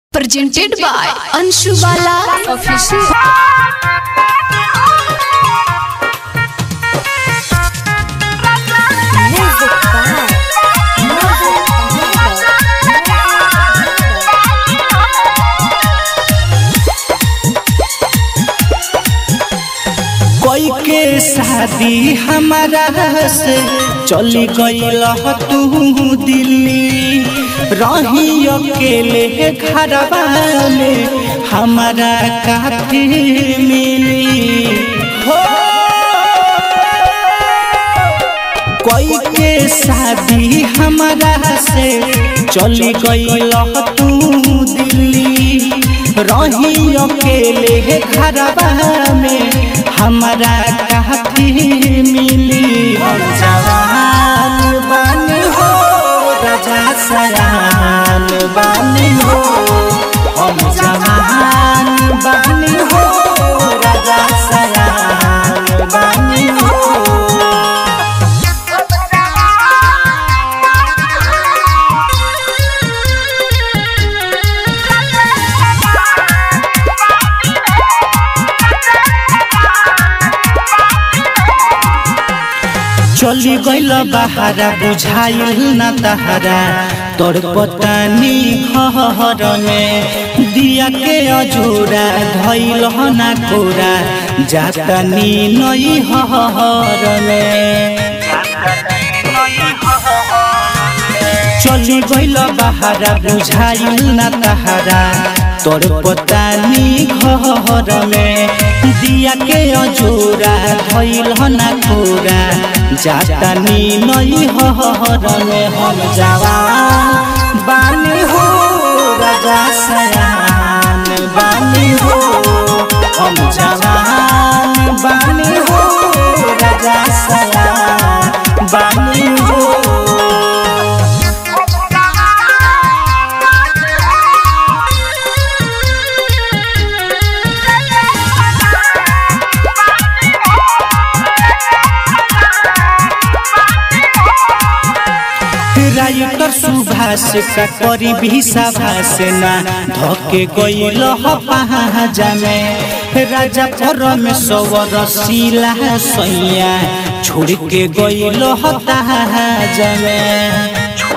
Presented by Anshu Bala Official. कोई के शादी हमारा से चली गईल तू दिल्ली रही अकेले घरवा में हमारा काफी मिली हो। कोई के शादी हमारा से चली गईल तू दिल्ली रही अकेले घरवा में हमारा काफी मिली। हम जवान बानी हो राजा सयान बानी हो, हम जवान बानी हो राजा सयान बानी हो। चली गईल बहारा बुझाइल न तहरा तोर पतानी घर में दिया के अजूरा धैल न कोरा जातनी नई हर में। चली गईल बहारा बुझाइल न तहरा तोर पतानी घर में दिया के अजूरा धैल न कोरा जातनी नई हर में। हम जवान बानी हो राजा सयान बानी हो, हम जवान बानी हो राजा सयान बानी हो। राइटर सुभाष का करी भी सभाष ना धोके गईल पहाजा में राजा परमेश्वर शिला सैया छोड़ के गईल तहाजा में।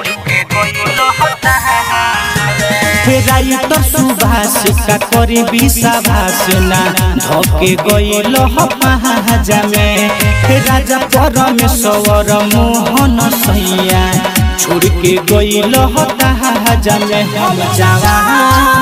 राइटर सुभाष का करी भी सभाष ना धोके गईल पहाजा में राजा परमेश्वर मोहन सैया छोड़ के गईल तहाजा में। हम जवान